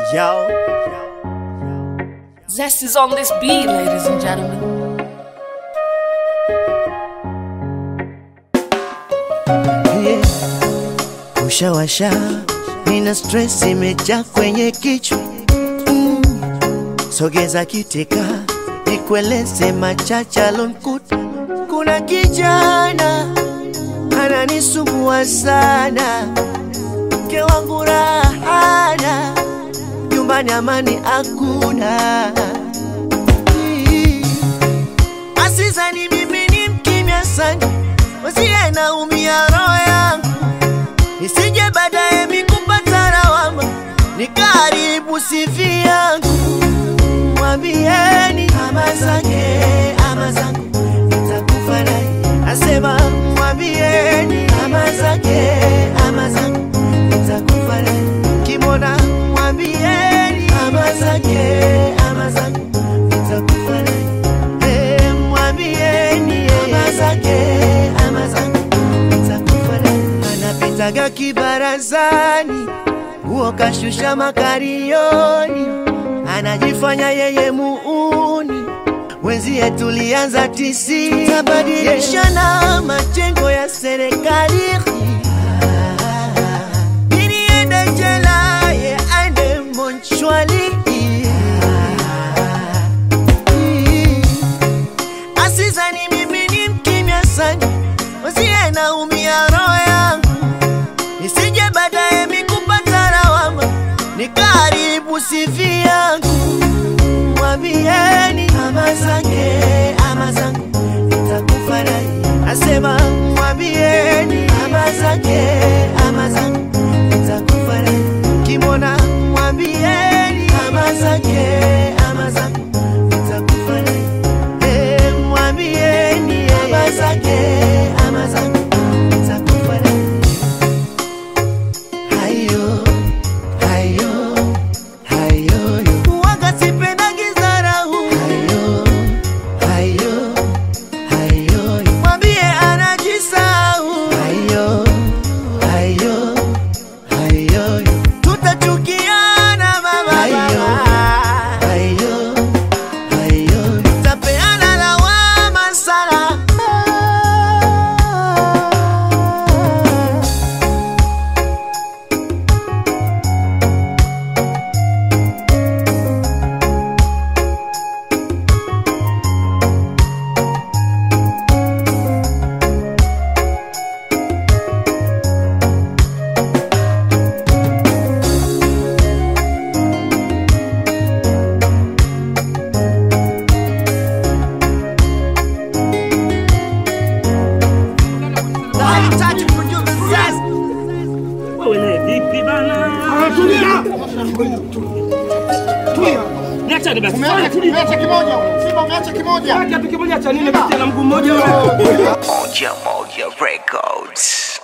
Yo. Zest is on this beat, ladies and gentlemen. Yeah. Ushawasha, nina stress imejaa kwenye kichwa. Sogeza kiteka, nikueleze machache alonikuta. Kuna kijana ananisumbua sana, mke wangu rahana, nyumbani amani hakuna. Asizani mimi ni mkimya sana, wasiye naumia roho yangu, nisije baadaye mikupata lawama, nikaribu sifi yangu. Mwambieni ama zangu nitakufa naye. Asema mwambieni ama zangu nitakufa naye. Kimona mwambieni ama zangu nitakufa naye. Mwambieni ama zangu nitakufa naye. Anapitaga kibarazani, huo kashusha makarioni, anajifanya yeye muuni, wenzie tulianza tisi, tabadilishana majengo ya serikali. Bini ende jela, ye aende monchwali. Asizani mimi ni mkimya sana, wasiye naumia roho yangu, nisije baadaye mikupata lawama, nikaribu sifi yangu. Mwambieni ama zangu nitakufa naye. Asema mwambieni ama zangu nitakufa naye. Kimona mwambieni ama zangu nitakufa naye. Mwambieni ama zangu nitakufa naye. Hayo waga sipendagi dharau. Hayo mwambie anajisahau. Hayo tutachukiana mama. Tapeana lawama sana. Moja Records.